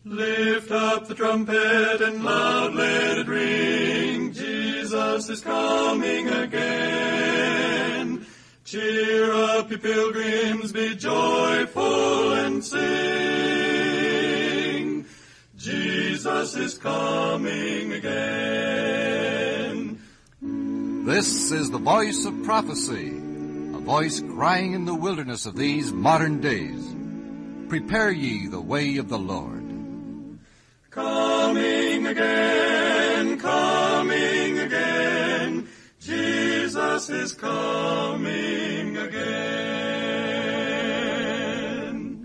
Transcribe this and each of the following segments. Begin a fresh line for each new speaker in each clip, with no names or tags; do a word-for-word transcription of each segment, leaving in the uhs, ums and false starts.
Lift up the trumpet and loud let it ring. Jesus is coming again. Cheer up, ye pilgrims, be joyful and sing. Jesus is coming again.
This is the voice of prophecy, a voice crying in the wilderness of these modern days. Prepare ye the way of the Lord.
Coming again, coming again, Jesus is coming again.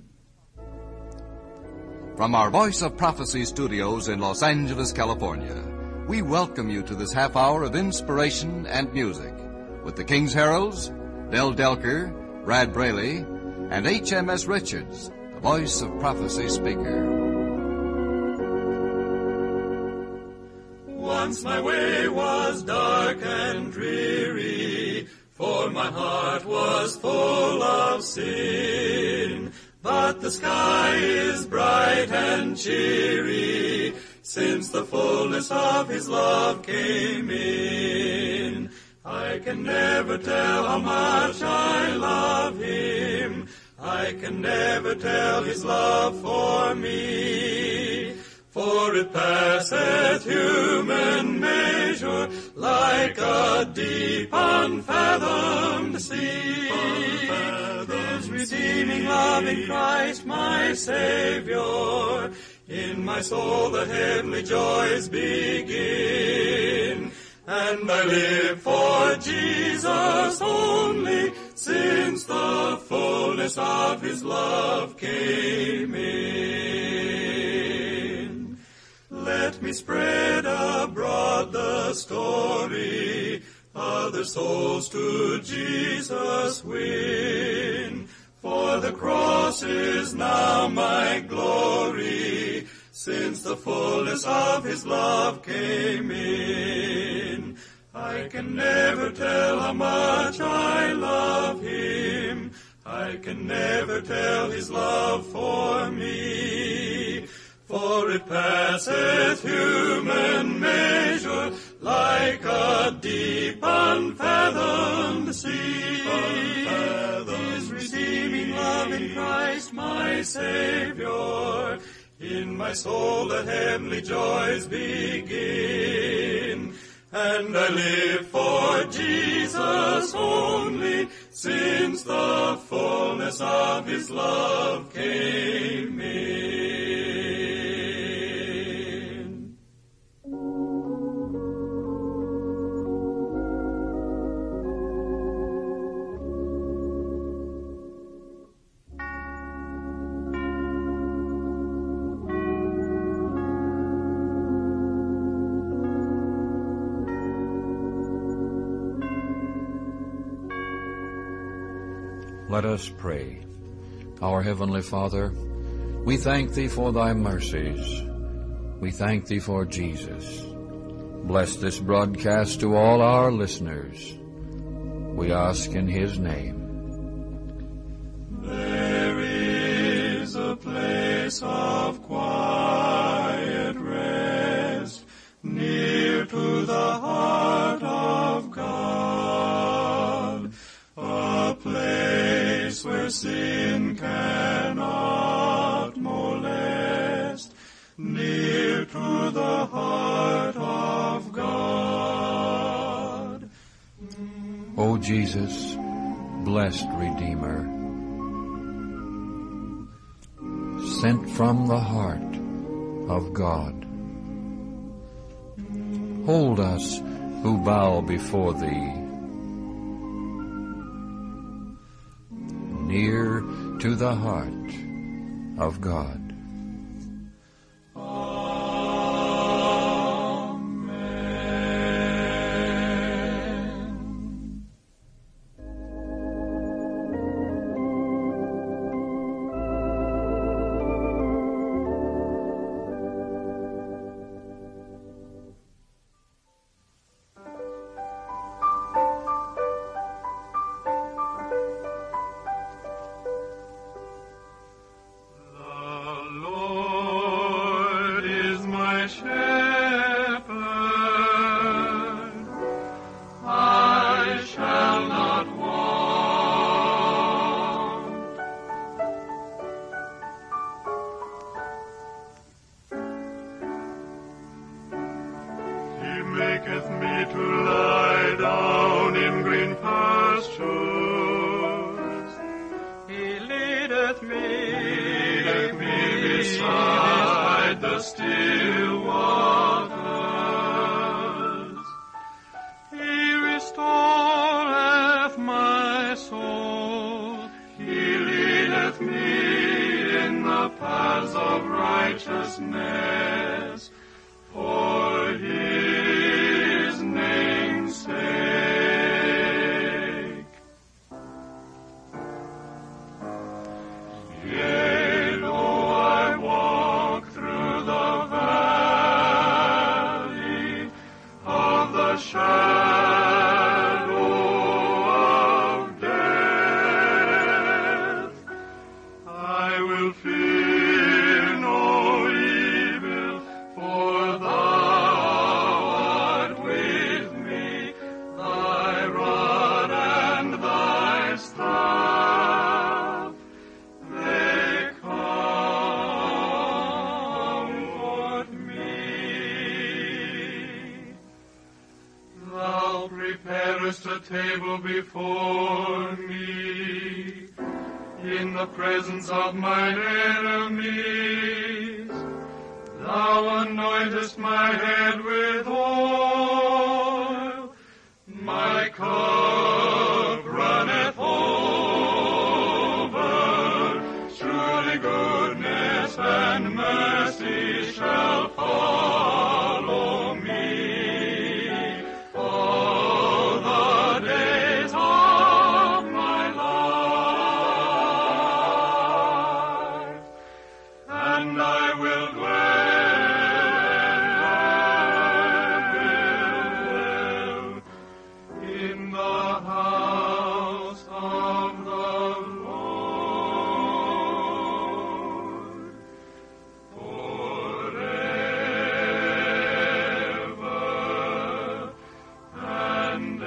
From our Voice of Prophecy studios in Los Angeles, California, we welcome you to this half hour of inspiration and music with the King's Heralds, Del Delker, Brad Braley, and H M S Richards, the Voice of Prophecy speaker.
Once my way was dark and dreary, for my heart was full of sin. But the sky is bright and cheery, since the fullness of His love came in. I can never tell how much I love Him. I can never tell His love for me. For it passeth human measure, like a deep unfathomed sea. There's redeeming love in Christ my Savior. In my soul the heavenly joys begin. And I live for Jesus only, since the fullness of His love came in. Let me spread abroad the story, other souls to Jesus win. For the cross is now my glory, since the fullness of His love came in. I can never tell how much I love Him. I can never tell His love for me. For it passeth human measure, like a deep unfathomed sea. His redeeming love in Christ my Savior. In my soul the heavenly joys begin. And I live for Jesus only, since the fullness of His love came in.
Let us pray. Our Heavenly Father, we thank Thee for Thy mercies. We thank Thee for Jesus. Bless this broadcast to all our listeners. We ask in His name.
There is a place of quiet rest, near to the heart of God, a place where sin cannot molest, near to the heart of God.
O Jesus, blessed Redeemer, sent from the heart of God, hold us who bow before Thee, near to the heart of God.
my shepherd, I shall not want. He maketh me to lie down in green pastures. He leadeth me, leadeth me beside the still waters. He restoreth my soul. He leadeth me in the paths of righteousness for his name's sake. Yea, though I walk through the valley of the shadow of death, I will fear no evil, for thou art with me. Thy rod and thy staff, they comfort me. Thou preparest a table before me in the presence of mine enemies. Thou anointest my head with oil, my cup runneth over. Surely goodness and mercy shall follow me all the days of my life, and I will dwell in the house of the Lord forever and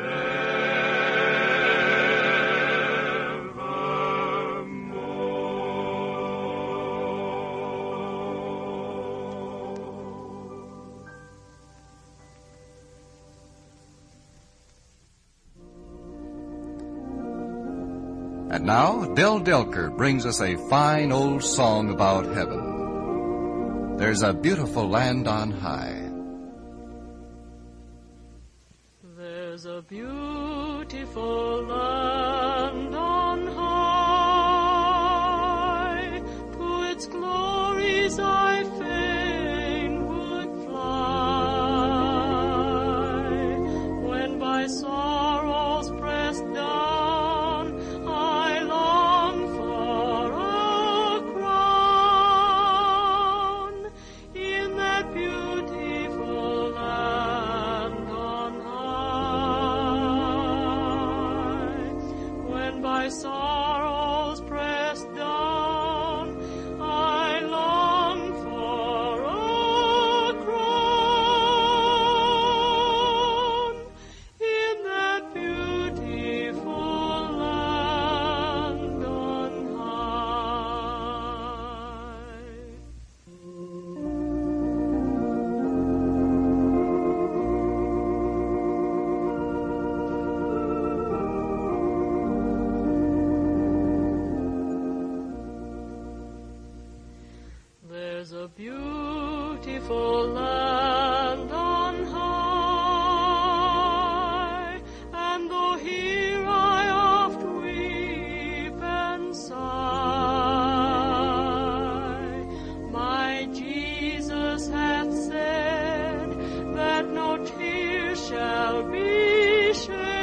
evermore.
And now, Del Delker brings us a fine old song about heaven. There's a beautiful land on high.
There's a beautiful land on high, to its glories I fain would fly. When by sorrows pressed down, I long for a crown in that beautiful land on high. When by sorrows pressed down, I long for a crown in that beautiful land on high. There's a beautiful land on high, and though here I oft weep and sigh, my Jesus hath said that no tear shall be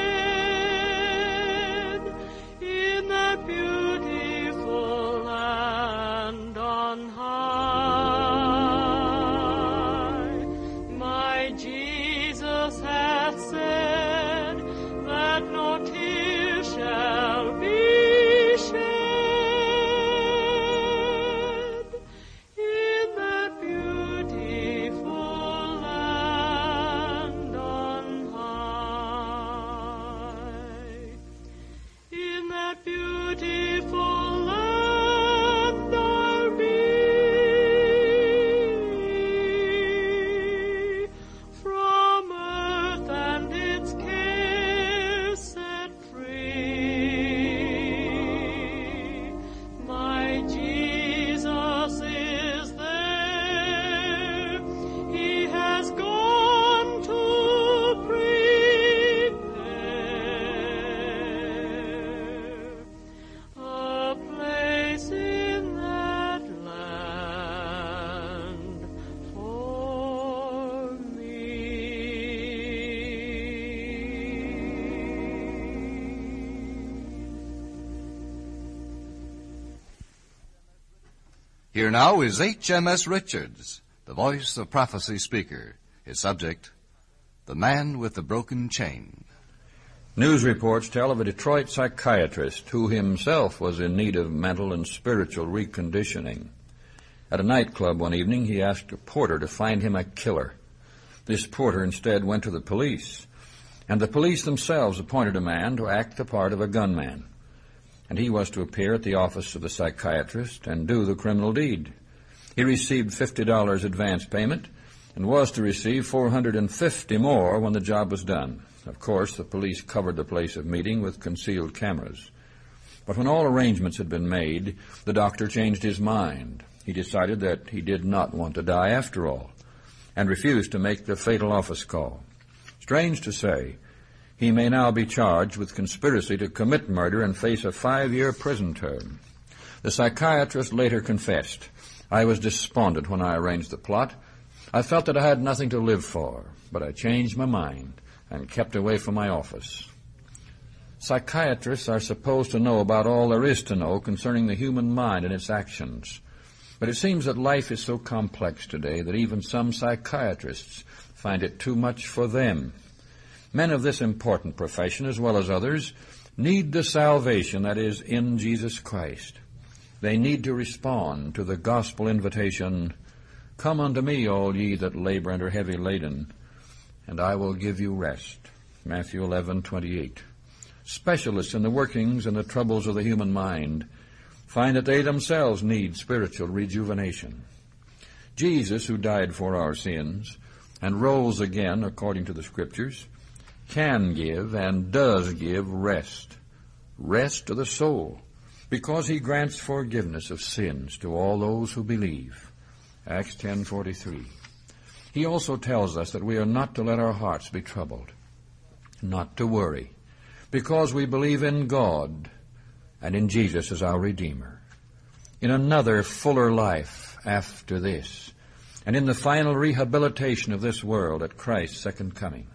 shed in that beautiful land on high. My Jesus hath said that no tear shall be shed in that beautiful
Here now is H M S Richards, the Voice of Prophecy speaker. His subject, The Man with the Broken Chain.
News reports tell of a Detroit psychiatrist who himself was in need of mental and spiritual reconditioning. At a nightclub one evening, he asked a porter to find him a killer. This porter instead went to the police, and the police themselves appointed a man to act the part of a gunman. And he was to appear at the office of the psychiatrist and do the criminal deed. He received fifty dollars advance payment and was to receive four hundred fifty more when the job was done. Of course, the police covered the place of meeting with concealed cameras. But when all arrangements had been made, the doctor changed his mind. He decided that he did not want to die after all, and refused to make the fatal office call. Strange to say, he may now be charged with conspiracy to commit murder and face a five-year prison term. The psychiatrist later confessed, "I was despondent when I arranged the plot. I felt that I had nothing to live for, but I changed my mind and kept away from my office." Psychiatrists are supposed to know about all there is to know concerning the human mind and its actions. But it seems that life is so complex today that even some psychiatrists find it too much for them. Men of this important profession, as well as others, need the salvation that is in Jesus Christ. They need to respond to the gospel invitation, "Come unto me, all ye that labor and are heavy laden, and I will give you rest." Matthew eleven twenty-eight. Specialists in the workings and the troubles of the human mind find that they themselves need spiritual rejuvenation. Jesus, who died for our sins and rose again according to the Scriptures, can give and does give rest, rest to the soul, because he grants forgiveness of sins to all those who believe. Acts ten forty-three. He also tells us that we are not to let our hearts be troubled, not to worry, because we believe in God and in Jesus as our Redeemer, in another fuller life after this, and in the final rehabilitation of this world at Christ's second coming.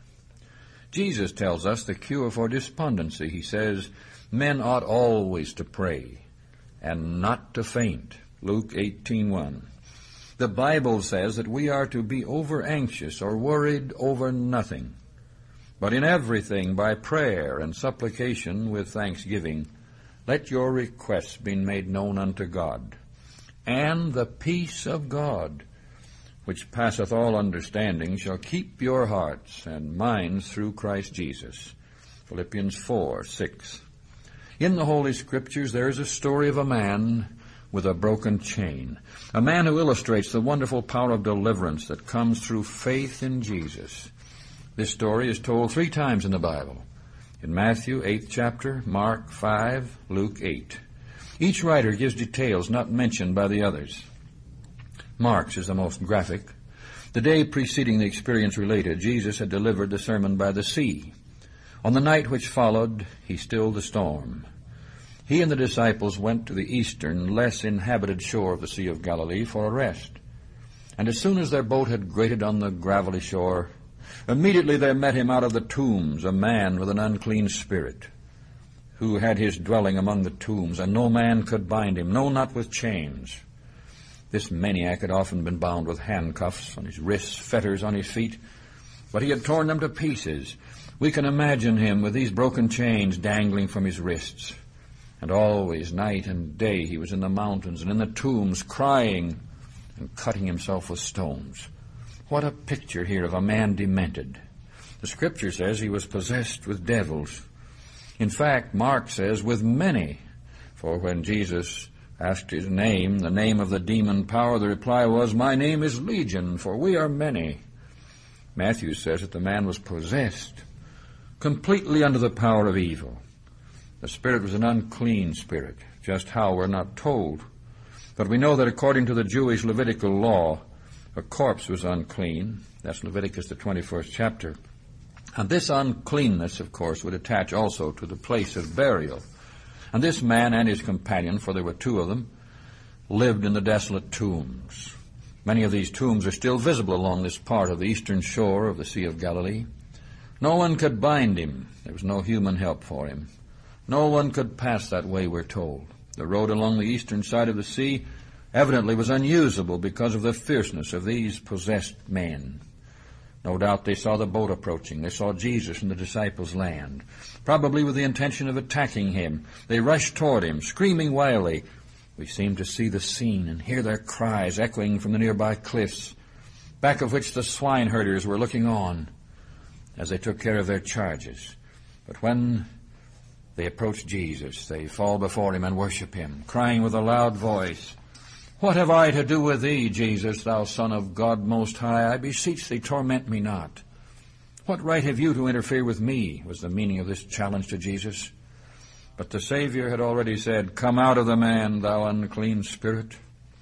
Jesus tells us the cure for despondency. He says, "Men ought always to pray and not to faint." Luke eighteen one. The Bible says that we are to be over anxious or worried over nothing, but in everything by prayer and supplication with thanksgiving, let your requests be made known unto God. And the peace of God, which passeth all understanding, shall keep your hearts and minds through Christ Jesus. Philippians four six. In the Holy Scriptures there is a story of a man with a broken chain, a man who illustrates the wonderful power of deliverance that comes through faith in Jesus. This story is told three times in the Bible, in Matthew eighth chapter, Mark five, Luke eight. Each writer gives details not mentioned by the others. Mark's is the most graphic. The day preceding the experience related, Jesus had delivered the sermon by the sea. On the night which followed, he stilled the storm. He and the disciples went to the eastern, less inhabited shore of the Sea of Galilee for a rest. And as soon as their boat had grated on the gravelly shore, immediately there met him out of the tombs a man with an unclean spirit, who had his dwelling among the tombs, and no man could bind him, no, not with chains. This maniac had often been bound with handcuffs on his wrists, fetters on his feet, but he had torn them to pieces. We can imagine him with these broken chains dangling from his wrists. And always, night and day, he was in the mountains and in the tombs, crying and cutting himself with stones. What a picture here of a man demented. The Scripture says he was possessed with devils. In fact, Mark says, with many, for when Jesus asked his name, the name of the demon power, the reply was, "My name is Legion, for we are many." Matthew says that the man was possessed, completely under the power of evil. The spirit was an unclean spirit. Just how, we're not told. But we know that according to the Jewish Levitical law, a corpse was unclean. That's Leviticus, the twenty-first chapter. And this uncleanness, of course, would attach also to the place of burial. And this man and his companion, for there were two of them, lived in the desolate tombs. Many of these tombs are still visible along this part of the eastern shore of the Sea of Galilee. No one could bind him. There was no human help for him. No one could pass that way, we're told. The road along the eastern side of the sea evidently was unusable because of the fierceness of these possessed men. No doubt they saw the boat approaching. They saw Jesus and the disciples land, probably with the intention of attacking him. They rushed toward him, screaming wildly. We seem to see the scene and hear their cries echoing from the nearby cliffs, back of which the swineherders were looking on as they took care of their charges. But when they approach Jesus, they fall before him and worship him, crying with a loud voice, "What have I to do with thee, Jesus, thou Son of God Most High? I beseech thee, torment me not. What right have you to interfere with me?" was the meaning of this challenge to Jesus. But the Savior had already said, "Come out of the man, thou unclean spirit."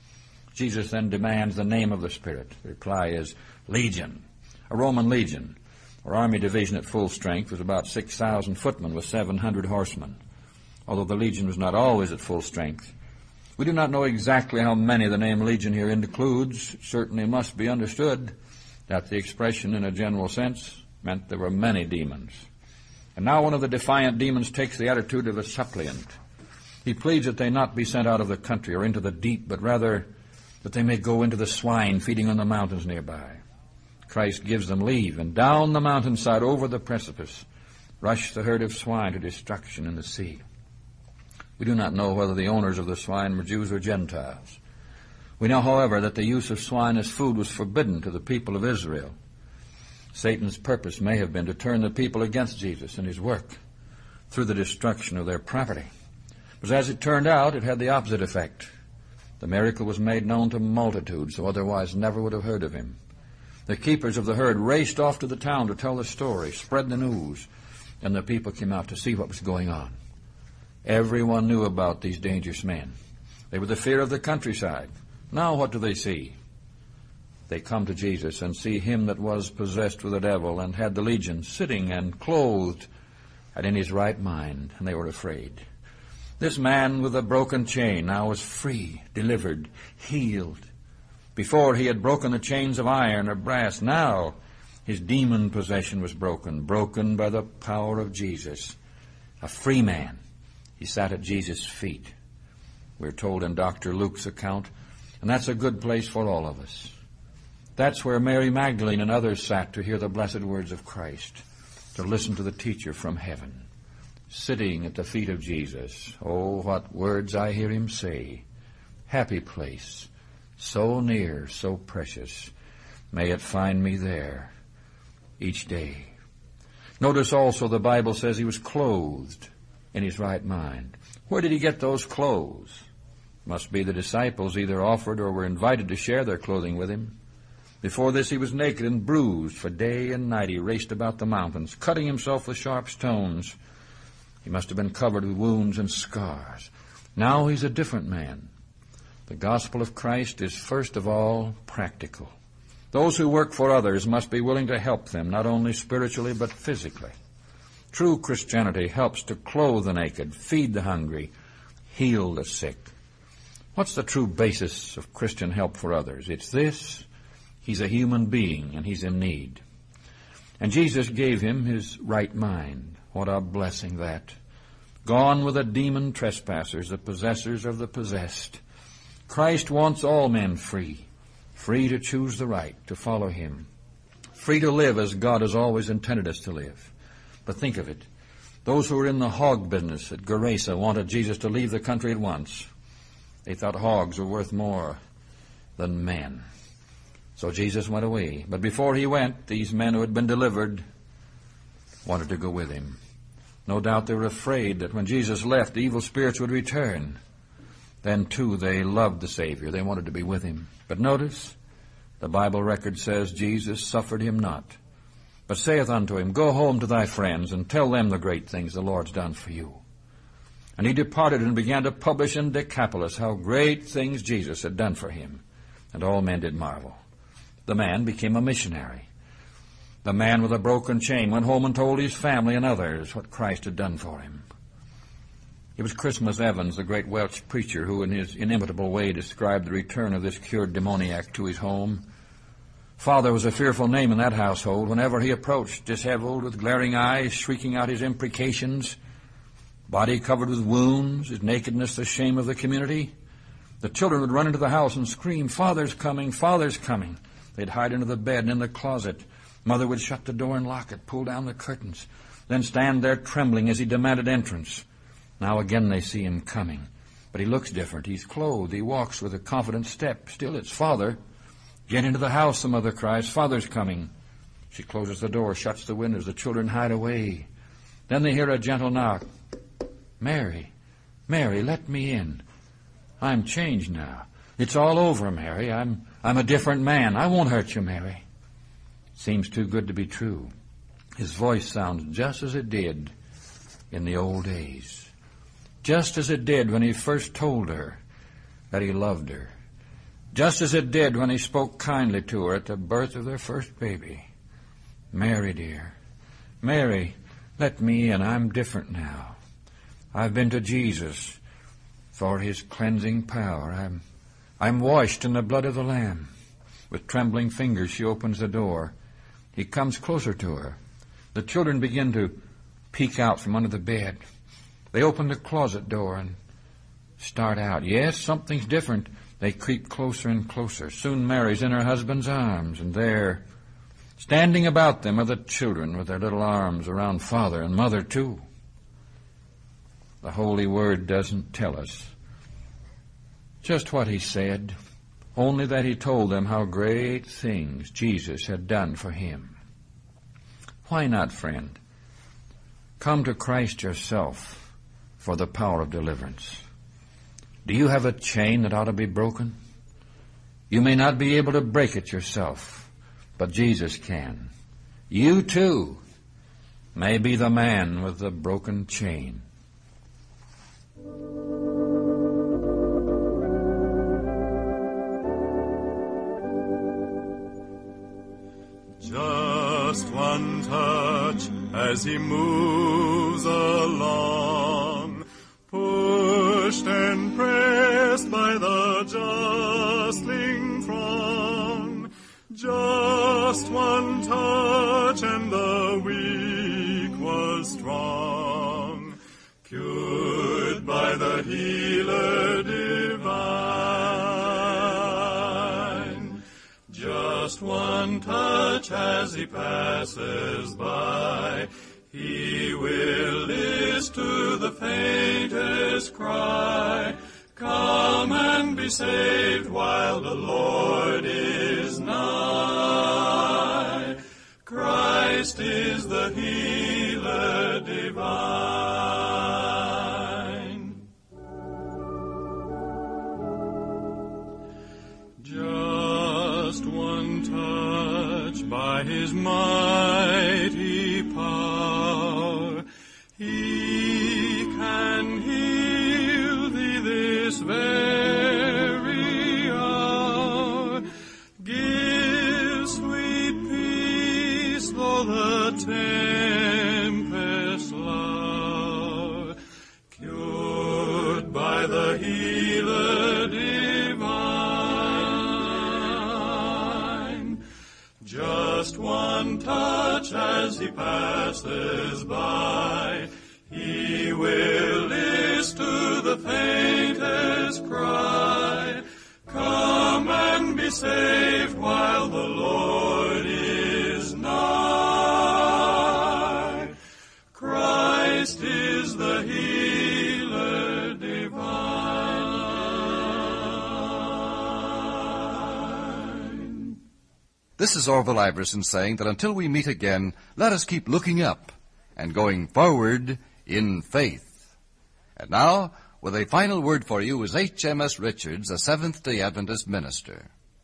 Jesus then demands the name of the spirit. The reply is legion. A Roman legion, or army division at full strength, was about six thousand footmen with seven hundred horsemen. Although the legion was not always at full strength, we do not know exactly how many the name legion here includes. It certainly must be understood that the expression in a general sense meant there were many demons. And now one of the defiant demons takes the attitude of a suppliant. He pleads that they not be sent out of the country or into the deep, but rather that they may go into the swine feeding on the mountains nearby. Christ gives them leave, and down the mountainside over the precipice rushed the herd of swine to destruction in the sea. We do not know whether the owners of the swine were Jews or Gentiles. We know, however, that the use of swine as food was forbidden to the people of Israel. Satan's purpose may have been to turn the people against Jesus and his work through the destruction of their property. But as it turned out, it had the opposite effect. The miracle was made known to multitudes who otherwise never would have heard of him. The keepers of the herd raced off to the town to tell the story, spread the news, and the people came out to see what was going on. Everyone knew about these dangerous men. They were the fear of the countryside. Now what do they see? They come to Jesus and see him that was possessed with the devil and had the legion sitting and clothed and in his right mind, and they were afraid. This man with a broken chain now was free, delivered, healed. Before he had broken the chains of iron or brass. Now his demon possession was broken, broken by the power of Jesus. A free man. He sat at Jesus' feet, we're told in Doctor Luke's account, and that's a good place for all of us. That's where Mary Magdalene and others sat to hear the blessed words of Christ, to listen to the teacher from heaven, sitting at the feet of Jesus. Oh, what words I hear him say. Happy place, so near, so precious. May it find me there each day. Notice also the Bible says he was clothed in his right mind. Where did he get those clothes? Must be the disciples either offered or were invited to share their clothing with him. Before this he was naked and bruised. For day and night he raced about the mountains, cutting himself with sharp stones. He must have been covered with wounds and scars. Now he's a different man. The gospel of Christ is first of all practical. Those who work for others must be willing to help them, not only spiritually but physically. True Christianity helps to clothe the naked, feed the hungry, heal the sick. What's the true basis of Christian help for others? It's this: he's a human being and he's in need. And Jesus gave him his right mind. What a blessing that. Gone with the demon trespassers, the possessors of the possessed. Christ wants all men free, free to choose the right, to follow him, free to live as God has always intended us to live. But think of it. Those who were in the hog business at Gerasa wanted Jesus to leave the country at once. They thought hogs were worth more than men. So Jesus went away. But before he went, these men who had been delivered wanted to go with him. No doubt they were afraid that when Jesus left, the evil spirits would return. Then, too, they loved the Savior. They wanted to be with him. But notice, the Bible record says Jesus suffered him not, but saith unto him, Go home to thy friends, and tell them the great things the Lord's done for you. And he departed and began to publish in Decapolis how great things Jesus had done for him. And all men did marvel. The man became a missionary. The man with a broken chain went home and told his family and others what Christ had done for him. It was Christmas Evans, the great Welsh preacher, who in his inimitable way described the return of this cured demoniac to his home. Father was a fearful name in that household. Whenever he approached, disheveled, with glaring eyes, shrieking out his imprecations, body covered with wounds, his nakedness the shame of the community, The children would run into the house and scream, "Father's coming, Father's coming." They'd hide under the bed and in the closet. Mother would shut the door and lock it, pull down the curtains, then stand there trembling as he demanded entrance. Now again they see him coming. But he looks different. He's clothed. He walks with a confident step. Still, it's Father. "Get into the house," the mother cries. "Father's coming." She closes the door, shuts the windows. The children hide away. Then they hear a gentle knock. "Mary, Mary, let me in. I'm changed now. It's all over, Mary. I'm I'm a different man. I won't hurt you, Mary." Seems too good to be true. His voice sounds just as it did in the old days. Just as it did when he first told her that he loved her. Just as it did when he spoke kindly to her at the birth of their first baby. "Mary, dear. Mary, let me in. I'm different now. I've been to Jesus for his cleansing power. I'm, I'm washed in the blood of the Lamb." With trembling fingers, she opens the door. He comes closer to her. The children begin to peek out from under the bed. They open the closet door and start out. Yes, something's different. They creep closer and closer. Soon Mary's in her husband's arms, and there, standing about them, are the children with their little arms around Father and Mother, too. The Holy Word doesn't tell us just what he said, only that he told them how great things Jesus had done for him. Why not, friend? Come to Christ yourself for the power of deliverance. Do you have a chain that ought to be broken? You may not be able to break it yourself, but Jesus can. You, too, may be the man with the broken chain.
Just one touch as he moves along, pushed and pressed by the jostling throng. Just one touch and the weak was strong, cured by the healer divine. Just one touch as he passes by, he will list to the faintest cry, "Come and be saved while the Lord is nigh." Christ is the healer divine. Just one touch by his mighty power, he can heal thee this very hour. Give sweet peace though the tempest lour, cured by the healer divine. Just one touch as he passes by, he will list to the faintest cry, "Come and be saved while the Lord is nigh." Christ is the healer divine.
This is Orville Iverson saying that until we meet again, let us keep looking up and going forward in faith. And now, with a final word for you, is H M S Richards, a Seventh-day Adventist minister.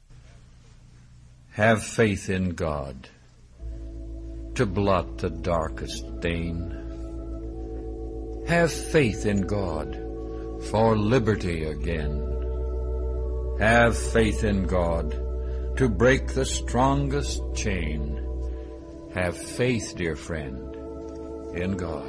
Have faith in God to blot the darkest stain. Have faith in God for liberty again. Have faith in God to break the strongest chain. Have faith, dear friend, in God.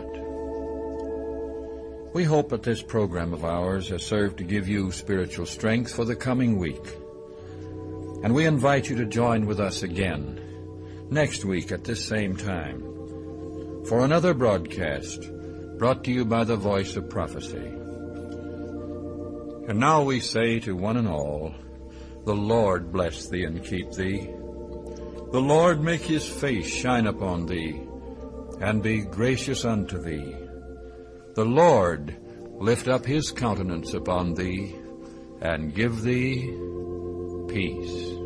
We hope that this program of ours has served to give you spiritual strength for the coming week. And we invite you to join with us again next week at this same time for another broadcast brought to you by the Voice of Prophecy. And now we say to one and all, the Lord bless thee and keep thee. The Lord make his face shine upon thee, and be gracious unto thee. The Lord lift up his countenance upon thee, and give thee peace.